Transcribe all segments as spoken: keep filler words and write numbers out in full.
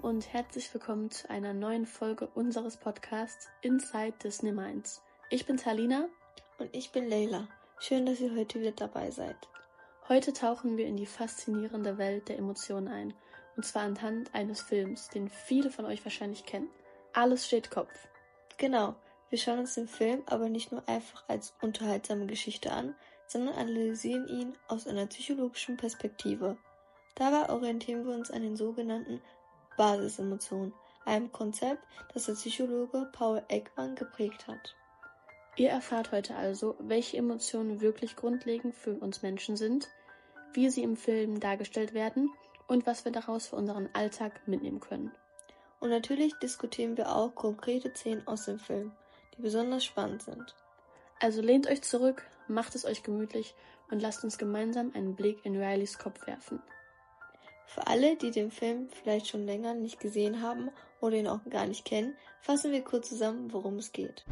und herzlich willkommen zu einer neuen Folge unseres Podcasts Inside Disney Minds. Ich bin Talina und ich bin Leila. Schön, dass ihr heute wieder dabei seid. Heute tauchen wir in die faszinierende Welt der Emotionen ein, und zwar anhand eines Films, den viele von euch wahrscheinlich kennen. Alles steht Kopf. Genau, wir schauen uns den Film aber nicht nur einfach als unterhaltsame Geschichte an, sondern analysieren ihn aus einer psychologischen Perspektive. Dabei orientieren wir uns an den sogenannten Basisemotionen, einem Konzept, das der Psychologe Paul Ekman geprägt hat. Ihr erfahrt heute also, welche Emotionen wirklich grundlegend für uns Menschen sind, wie sie im Film dargestellt werden und was wir daraus für unseren Alltag mitnehmen können. Und natürlich diskutieren wir auch konkrete Szenen aus dem Film, die besonders spannend sind. Also lehnt euch zurück, macht es euch gemütlich und lasst uns gemeinsam einen Blick in Rileys Kopf werfen. Für alle, die den Film vielleicht schon länger nicht gesehen haben oder ihn auch gar nicht kennen, fassen wir kurz zusammen, worum es geht.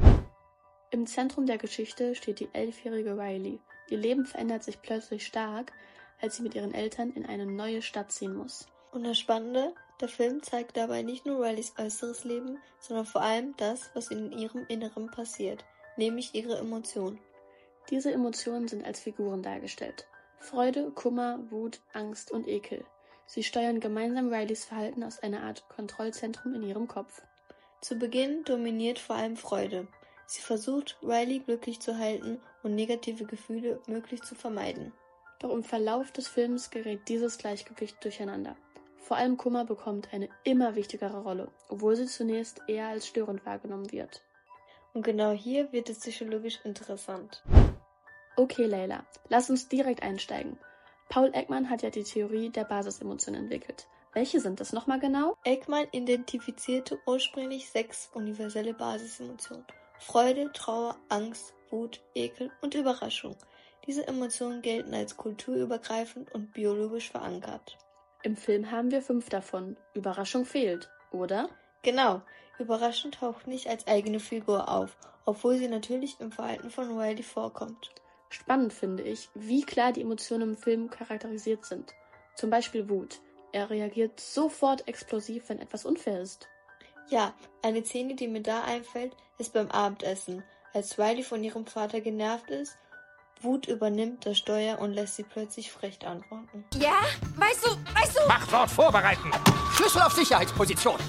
Im Zentrum der Geschichte steht die elfjährige Riley. Ihr Leben verändert sich plötzlich stark, als sie mit ihren Eltern in eine neue Stadt ziehen muss. Und das Spannende, der Film zeigt dabei nicht nur Rileys äußeres Leben, sondern vor allem das, was in ihrem Inneren passiert, nämlich ihre Emotionen. Diese Emotionen sind als Figuren dargestellt. Freude, Kummer, Wut, Angst und Ekel. Sie steuern gemeinsam Rileys Verhalten aus einer Art Kontrollzentrum in ihrem Kopf. Zu Beginn dominiert vor allem Freude. Sie versucht, Riley glücklich zu halten und negative Gefühle möglichst zu vermeiden. Doch im Verlauf des Films gerät dieses Gleichgewicht durcheinander. Vor allem Kummer bekommt eine immer wichtigere Rolle, obwohl sie zunächst eher als störend wahrgenommen wird. Und genau hier wird es psychologisch interessant. Okay, Leila, lass uns direkt einsteigen. Paul Ekman hat ja die Theorie der Basisemotionen entwickelt. Welche sind das nochmal genau? Ekman identifizierte ursprünglich sechs universelle Basisemotionen. Freude, Trauer, Angst, Wut, Ekel und Überraschung. Diese Emotionen gelten als kulturübergreifend und biologisch verankert. Im Film haben wir fünf davon. Überraschung fehlt, oder? Genau. Überraschung taucht nicht als eigene Figur auf, obwohl sie natürlich im Verhalten von Riley vorkommt. Spannend finde ich, wie klar die Emotionen im Film charakterisiert sind. Zum Beispiel Wut. Er reagiert sofort explosiv, wenn etwas unfair ist. Ja, eine Szene, die mir da einfällt, ist beim Abendessen, als Riley von ihrem Vater genervt ist. Wut übernimmt das Steuer und lässt sie plötzlich frech antworten. Ja? Weißt du, weißt du... Machtwort vorbereiten! Schlüssel auf Sicherheitsposition!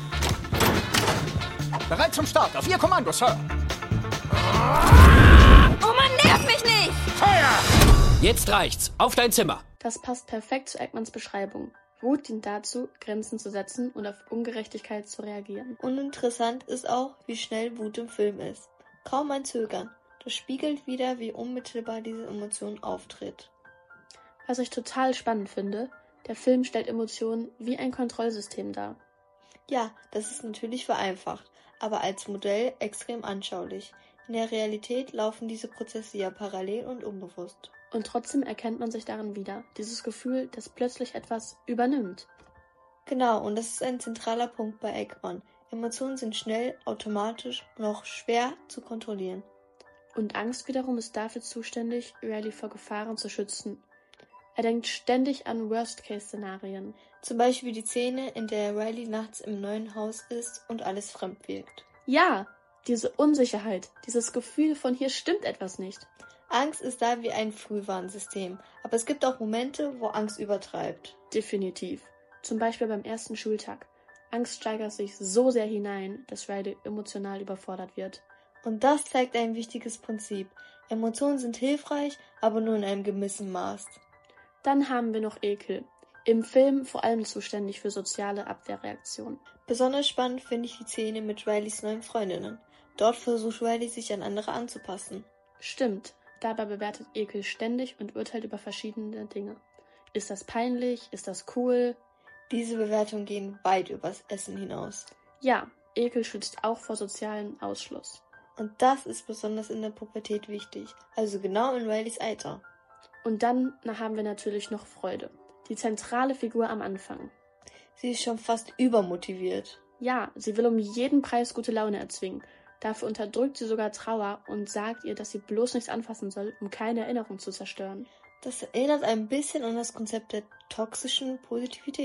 Bereit zum Start, auf Ihr Kommando, Sir! Oh Mann, nerv mich nicht! Feuer! Jetzt reicht's. Auf dein Zimmer. Das passt perfekt zu Ekmans Beschreibung. Wut dient dazu, Grenzen zu setzen und auf Ungerechtigkeit zu reagieren. Und interessant ist auch, wie schnell Wut im Film ist. Kaum ein Zögern. Das spiegelt wieder, wie unmittelbar diese Emotion auftritt. Was ich total spannend finde, der Film stellt Emotionen wie ein Kontrollsystem dar. Ja, das ist natürlich vereinfacht, aber als Modell extrem anschaulich. In der Realität laufen diese Prozesse ja parallel und unbewusst. Und trotzdem erkennt man sich darin wieder, dieses Gefühl, dass plötzlich etwas übernimmt. Genau, und das ist ein zentraler Punkt bei Ekman. Emotionen sind schnell, automatisch und auch schwer zu kontrollieren. Und Angst wiederum ist dafür zuständig, Riley vor Gefahren zu schützen. Er denkt ständig an Worst-Case-Szenarien. Zum Beispiel die Szene, in der Riley nachts im neuen Haus ist und alles fremd wirkt. Ja, diese Unsicherheit, dieses Gefühl von hier stimmt etwas nicht. Angst ist da wie ein Frühwarnsystem, aber es gibt auch Momente, wo Angst übertreibt. Definitiv. Zum Beispiel beim ersten Schultag. Angst steigert sich so sehr hinein, dass Riley emotional überfordert wird. Und das zeigt ein wichtiges Prinzip. Emotionen sind hilfreich, aber nur in einem gewissen Maß. Dann haben wir noch Ekel. Im Film vor allem zuständig für soziale Abwehrreaktionen. Besonders spannend finde ich die Szene mit Rileys neuen Freundinnen. Dort versucht Riley, sich an andere anzupassen. Stimmt. Dabei bewertet Ekel ständig und urteilt über verschiedene Dinge. Ist das peinlich? Ist das cool? Diese Bewertungen gehen weit übers Essen hinaus. Ja, Ekel schützt auch vor sozialem Ausschluss. Und das ist besonders in der Pubertät wichtig, also genau in Rileys Alter. Und dann na, haben wir natürlich noch Freude, die zentrale Figur am Anfang. Sie ist schon fast übermotiviert. Ja, sie will um jeden Preis gute Laune erzwingen. Dafür unterdrückt sie sogar Trauer und sagt ihr, dass sie bloß nichts anfassen soll, um keine Erinnerung zu zerstören. Das erinnert ein bisschen an das Konzept der toxischen Positivität.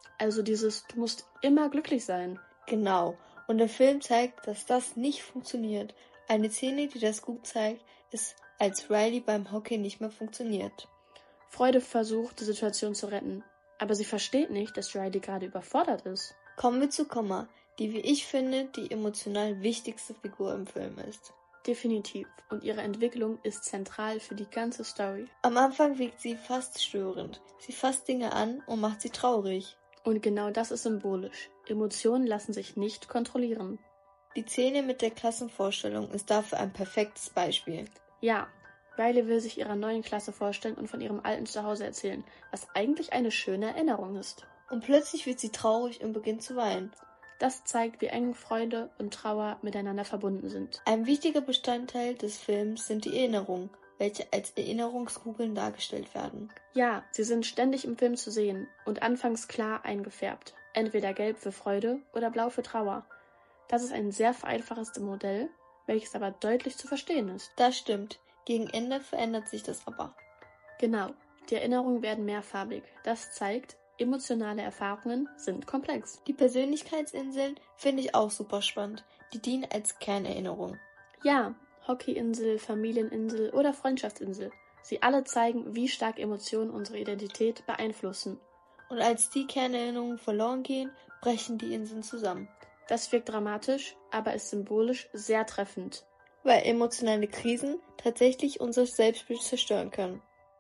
Also dieses, du musst immer glücklich sein. Genau. Und der Film zeigt, dass das nicht funktioniert. Eine Szene, die das gut zeigt, ist, als Riley beim Hockey nicht mehr funktioniert. Freude versucht, die Situation zu retten. Aber sie versteht nicht, dass Riley gerade überfordert ist. Kommen wir zu Komma, die, wie ich finde, die emotional wichtigste Figur im Film ist. Definitiv. Und ihre Entwicklung ist zentral für die ganze Story. Am Anfang wirkt sie fast störend. Sie fasst Dinge an und macht sie traurig. Und genau das ist symbolisch. Emotionen lassen sich nicht kontrollieren. Die Szene mit der Klassenvorstellung ist dafür ein perfektes Beispiel. Ja, Riley will sich ihrer neuen Klasse vorstellen und von ihrem alten Zuhause erzählen, was eigentlich eine schöne Erinnerung ist. Und plötzlich wird sie traurig und beginnt zu weinen. Das zeigt, wie eng Freude und Trauer miteinander verbunden sind. Ein wichtiger Bestandteil des Films sind die Erinnerungen, welche als Erinnerungskugeln dargestellt werden. Ja, sie sind ständig im Film zu sehen und anfangs klar eingefärbt. Entweder gelb für Freude oder blau für Trauer. Das ist ein sehr vereinfachtes Modell, welches aber deutlich zu verstehen ist. Das stimmt. Gegen Ende verändert sich das aber. Genau, die Erinnerungen werden mehrfarbig. Das zeigt, emotionale Erfahrungen sind komplex. Die Persönlichkeitsinseln finde ich auch super spannend. Die dienen als Kernerinnerung. Ja, Hockeyinsel, Familieninsel oder Freundschaftsinsel. Sie alle zeigen, wie stark Emotionen unsere Identität beeinflussen. Und als die Kernerinnerungen verloren gehen, brechen die Inseln zusammen. Das wirkt dramatisch, aber ist symbolisch sehr treffend. Weil emotionale Krisen tatsächlich unser Selbstbild zerstören können.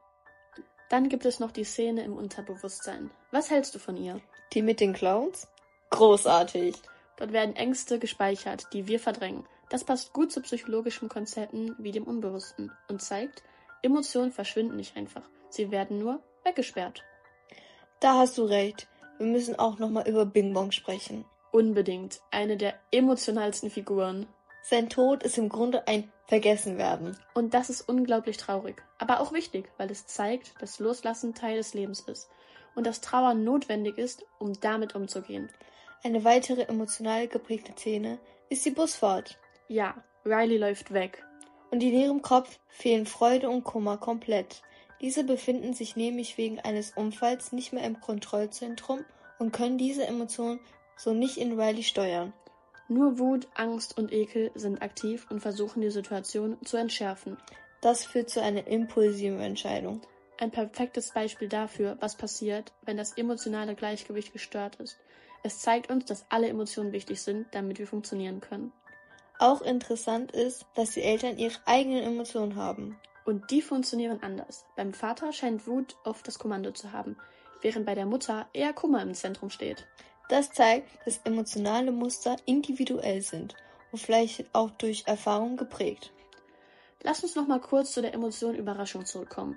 Dann gibt es noch die Szene im Unterbewusstsein. Was hältst du von ihr? Die mit den Clowns? Großartig. Dort werden Ängste gespeichert, die wir verdrängen. Das passt gut zu psychologischen Konzepten wie dem Unbewussten und zeigt, Emotionen verschwinden nicht einfach. Sie werden nur weggesperrt. Da hast du recht. Wir müssen auch nochmal über Bing Bong sprechen. Unbedingt. Eine der emotionalsten Figuren. Sein Tod ist im Grunde ein Vergessenwerden. Und das ist unglaublich traurig, aber auch wichtig, weil es zeigt, dass Loslassen Teil des Lebens ist und dass Trauer notwendig ist, um damit umzugehen. Eine weitere emotional geprägte Szene ist die Busfahrt. Ja, Riley läuft weg. Und in ihrem Kopf fehlen Freude und Kummer komplett. Diese befinden sich nämlich wegen eines Unfalls nicht mehr im Kontrollzentrum und können diese Emotionen so nicht in Riley steuern. Nur Wut, Angst und Ekel sind aktiv und versuchen die Situation zu entschärfen. Das führt zu einer impulsiven Entscheidung. Ein perfektes Beispiel dafür, was passiert, wenn das emotionale Gleichgewicht gestört ist. Es zeigt uns, dass alle Emotionen wichtig sind, damit wir funktionieren können. Auch interessant ist, dass die Eltern ihre eigenen Emotionen haben. Und die funktionieren anders. Beim Vater scheint Wut oft das Kommando zu haben, während bei der Mutter eher Kummer im Zentrum steht. Das zeigt, dass emotionale Muster individuell sind und vielleicht auch durch Erfahrung geprägt. Lass uns noch mal kurz zu der Emotion Überraschung zurückkommen.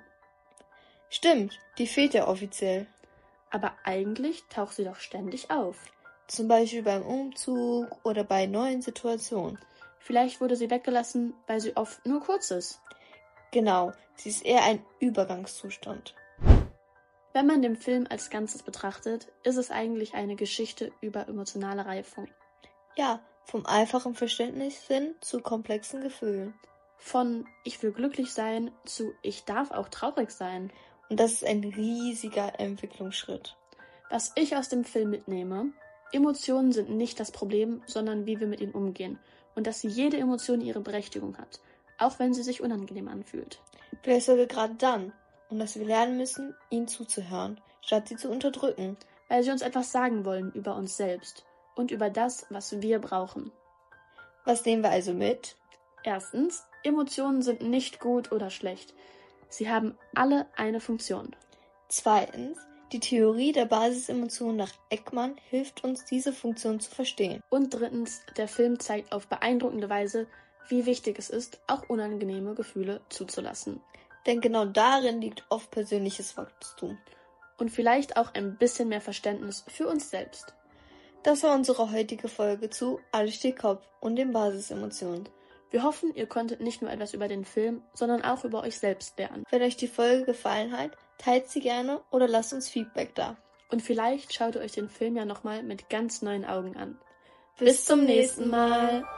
Stimmt, die fehlt ja offiziell. Aber eigentlich taucht sie doch ständig auf. Zum Beispiel beim Umzug oder bei neuen Situationen. Vielleicht wurde sie weggelassen, weil sie oft nur kurz ist. Genau, sie ist eher ein Übergangszustand. Wenn man den Film als Ganzes betrachtet, ist es eigentlich eine Geschichte über emotionale Reifung. Ja, vom einfachen Verständnis hin zu komplexen Gefühlen. Von ich will glücklich sein zu ich darf auch traurig sein. Und das ist ein riesiger Entwicklungsschritt. Was ich aus dem Film mitnehme, Emotionen sind nicht das Problem, sondern wie wir mit ihnen umgehen. Und dass jede Emotion ihre Berechtigung hat, auch wenn sie sich unangenehm anfühlt. Vielleicht sogar gerade dann. Und dass wir lernen müssen, ihnen zuzuhören, statt sie zu unterdrücken. Weil sie uns etwas sagen wollen über uns selbst und über das, was wir brauchen. Was nehmen wir also mit? Erstens, Emotionen sind nicht gut oder schlecht. Sie haben alle eine Funktion. Zweitens, die Theorie der Basisemotionen nach Ekman hilft uns, diese Funktion zu verstehen. Und drittens, der Film zeigt auf beeindruckende Weise, wie wichtig es ist, auch unangenehme Gefühle zuzulassen. Denn genau darin liegt oft persönliches Wachstum. Und vielleicht auch ein bisschen mehr Verständnis für uns selbst. Das war unsere heutige Folge zu Alles steht Kopf und den Basisemotionen. Wir hoffen, ihr konntet nicht nur etwas über den Film, sondern auch über euch selbst lernen. Wenn euch die Folge gefallen hat, teilt sie gerne oder lasst uns Feedback da. Und vielleicht schaut ihr euch den Film ja nochmal mit ganz neuen Augen an. Bis, Bis zum nächsten Mal.